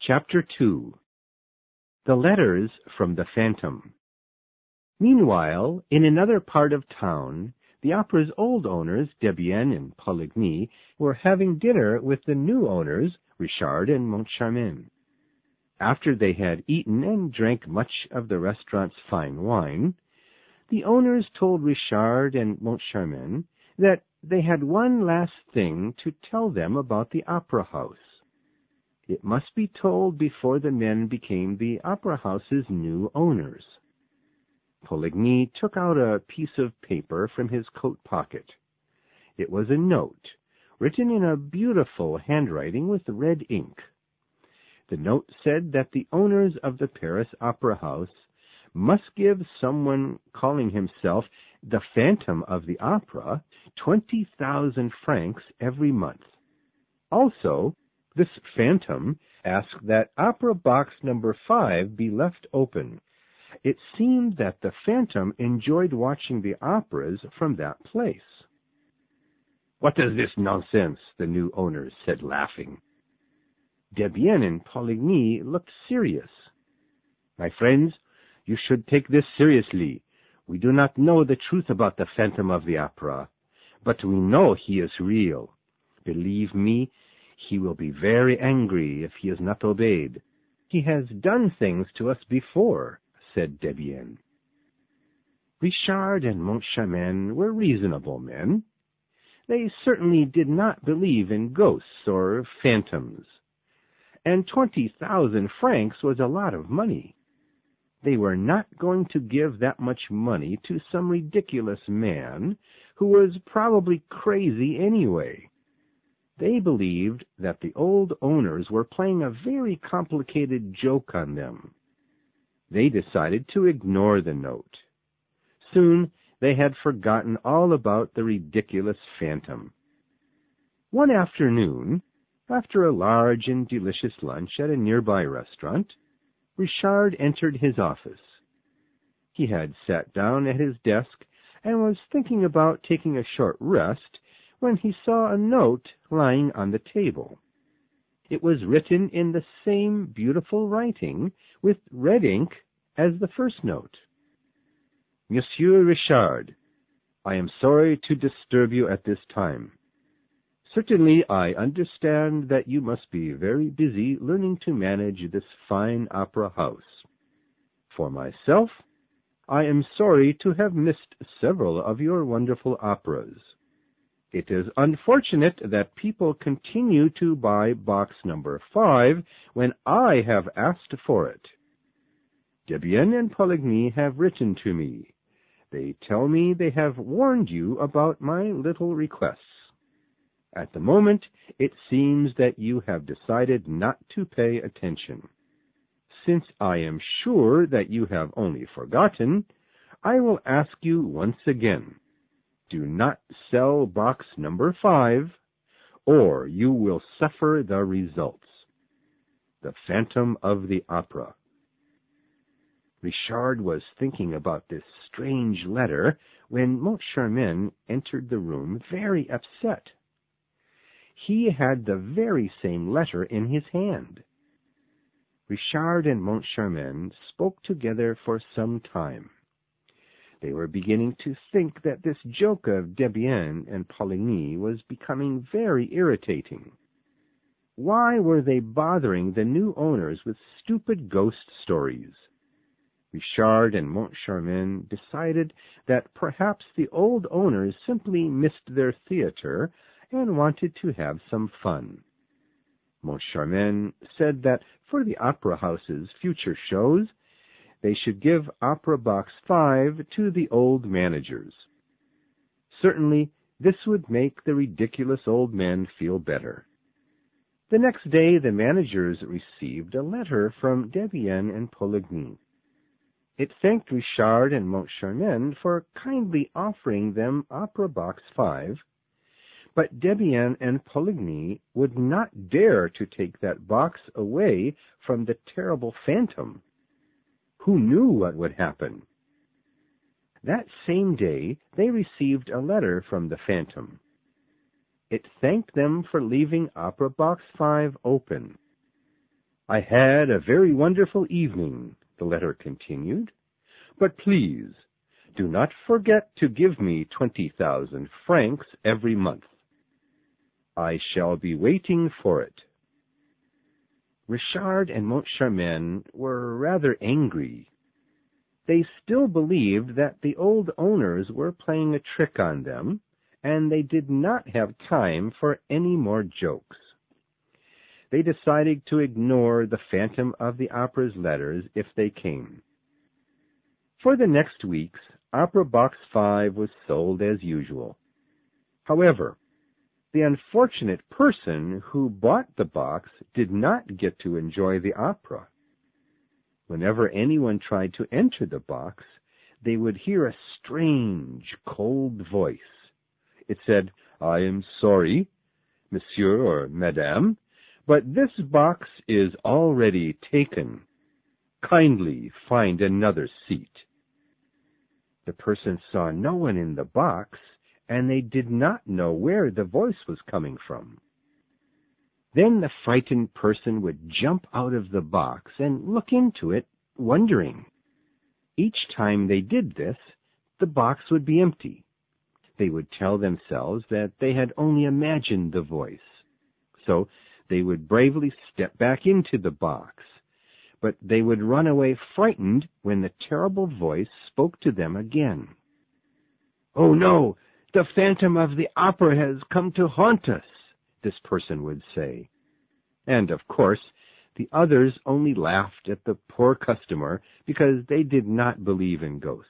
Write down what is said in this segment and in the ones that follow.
Chapter 2. The Letters from the Phantom. Meanwhile, in another part of town, the opera's old owners, Debienne and Poligny, were having dinner with the new owners, Richard and Moncharmin. After they had eaten and drank much of the restaurant's fine wine, the owners told Richard and Moncharmin that they had one last thing to tell them about the opera house. It must be told before the men became the opera house's new owners. Poligny took out a piece of paper from his coat pocket. It was a note, written in a beautiful handwriting with red ink. The note said that the owners of the Paris Opera House must give someone calling himself the Phantom of the Opera 20,000 francs every month. Also, this phantom asked that opera box number 5 be left open. It seemed that the phantom enjoyed watching the operas from that place. "What is this nonsense?" the new owners said, laughing. Debienne and Poligny looked serious. "My friends, you should take this seriously. We do not know the truth about the Phantom of the Opera, but we know he is real. Believe me, he will be very angry if he is not obeyed. He has done things to us before," said Debienne. Richard and Moncharmin were reasonable men. They certainly did not believe in ghosts or phantoms, and 20,000 francs was a lot of money. They were not going to give that much money to some ridiculous man who was probably crazy anyway. They believed that the old owners were playing a very complicated joke on them. They decided to ignore the note. Soon they had forgotten all about the ridiculous phantom. One afternoon, after a large and delicious lunch at a nearby restaurant, Richard entered his office. He had sat down at his desk and was thinking about taking a short rest when he saw a note lying on the table. It was written in the same beautiful writing with red ink as the first note. "Monsieur Richard, I am sorry to disturb you at this time. Certainly I understand that you must be very busy learning to manage this fine opera house. For myself, I am sorry to have missed several of your wonderful operas. It is unfortunate that people continue to buy box number 5 when I have asked for it. Debienne and Poligny have written to me. They tell me they have warned you about my little requests. At the moment, it seems that you have decided not to pay attention. Since I am sure that you have only forgotten, I will ask you once again. Do not sell box number 5, or you will suffer the results. The Phantom of the Opera." Richard was thinking about this strange letter when Moncharmin entered the room very upset. He had the very same letter in his hand. Richard and Moncharmin spoke together for some time. They were beginning to think that this joke of Debienne and Poligny was becoming very irritating. Why were they bothering the new owners with stupid ghost stories? Richard and Moncharmin decided that perhaps the old owners simply missed their theater and wanted to have some fun. Moncharmin said that for the opera house's future shows, they should give Opera Box 5 to the old managers. Certainly, this would make the ridiculous old men feel better. The next day, the managers received a letter from Debienne and Poligny. It thanked Richard and Moncharmin for kindly offering them Opera Box 5, but Debienne and Poligny would not dare to take that box away from the terrible phantom. Who knew what would happen? That same day, they received a letter from the phantom. It thanked them for leaving Opera Box 5 open. I had a very wonderful evening, the letter continued, but please do not forget to give me 20,000 francs every month. I shall be waiting for it. Richard and Moncharmin were rather angry. They still believed that the old owners were playing a trick on them, and they did not have time for any more jokes. They decided to ignore the Phantom of the Opera's letters if they came. For the next weeks, Opera Box 5 was sold as usual. However, the unfortunate person who bought the box did not get to enjoy the opera. Whenever anyone tried to enter the box, they would hear a strange, cold voice. It said, "I am sorry, monsieur or madame, but this box is already taken. Kindly find another seat." The person saw no one in the box, and they did not know where the voice was coming from. Then the frightened person would jump out of the box and look into it, wondering. Each time they did this, the box would be empty. They would tell themselves that they had only imagined the voice. So they would bravely step back into the box, but they would run away frightened when the terrible voice spoke to them again. "Oh no, the Phantom of the Opera has come to haunt us," this person would say. And, of course, the others only laughed at the poor customer because they did not believe in ghosts.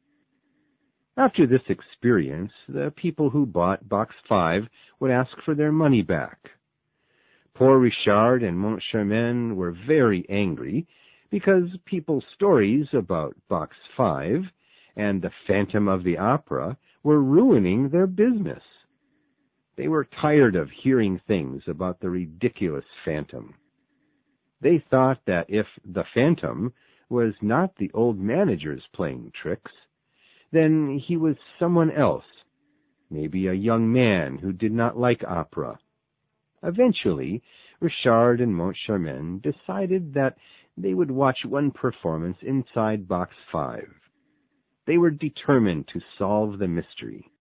After this experience, the people who bought Box 5 would ask for their money back. Poor Richard and Moncharmin were very angry because people's stories about Box 5 and the Phantom of the Opera were ruining their business. They were tired of hearing things about the ridiculous Phantom. They thought that if the Phantom was not the old managers playing tricks, then he was someone else, maybe a young man who did not like opera. Eventually, Richard and Moncharmin decided that they would watch one performance inside Box 5. They were determined to solve the mystery.